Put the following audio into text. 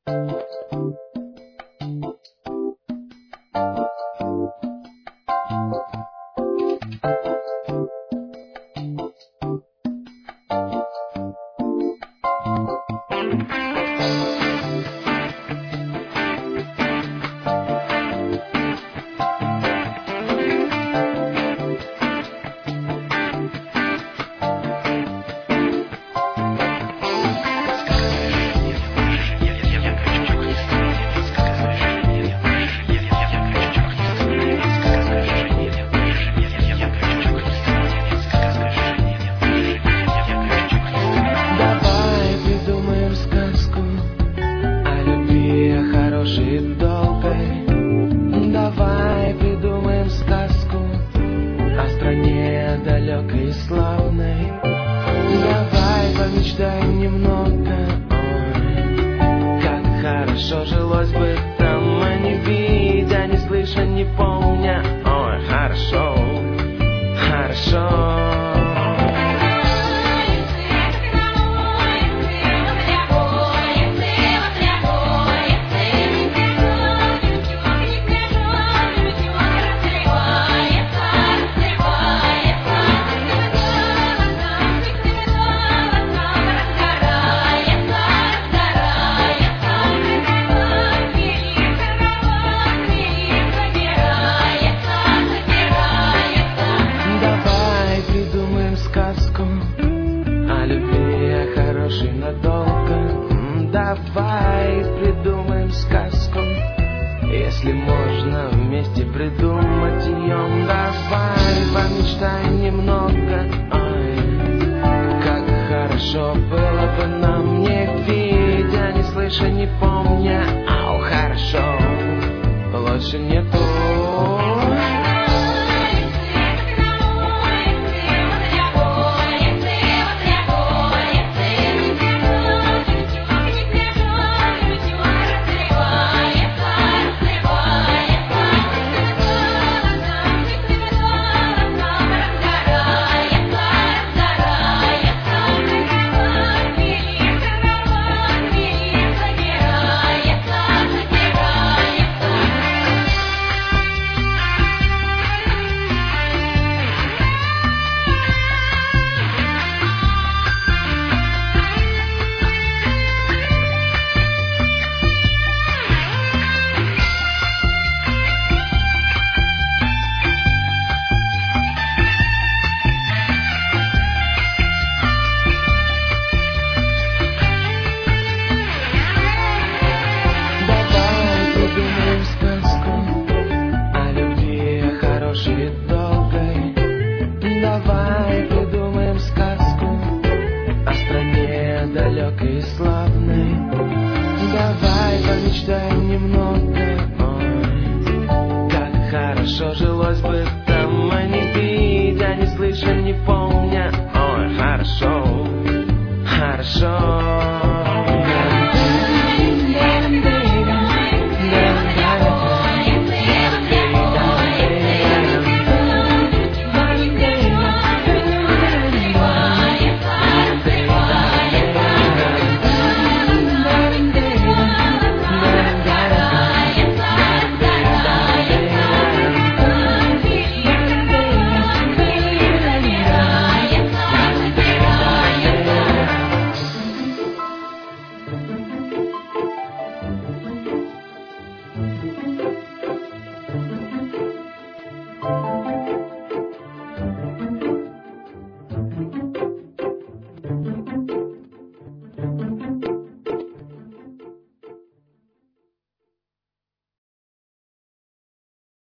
Давай придумаем сказку о стране далекой и славной. Давай помечтаем немного, ой, как хорошо жилось бы там, а не видя, не слыша, не помня. Ой, хорошо, хорошо. Давай придумаем сказку, если можно вместе придумать ее. Давай помечтаем немного, ой, как хорошо было бы нам, не видя, не слыша, не помня. Ау, хорошо, лучше нету. Давай придумаем сказку о стране далекой и славной. Давай помечтаем немного, ой, как хорошо жилось бы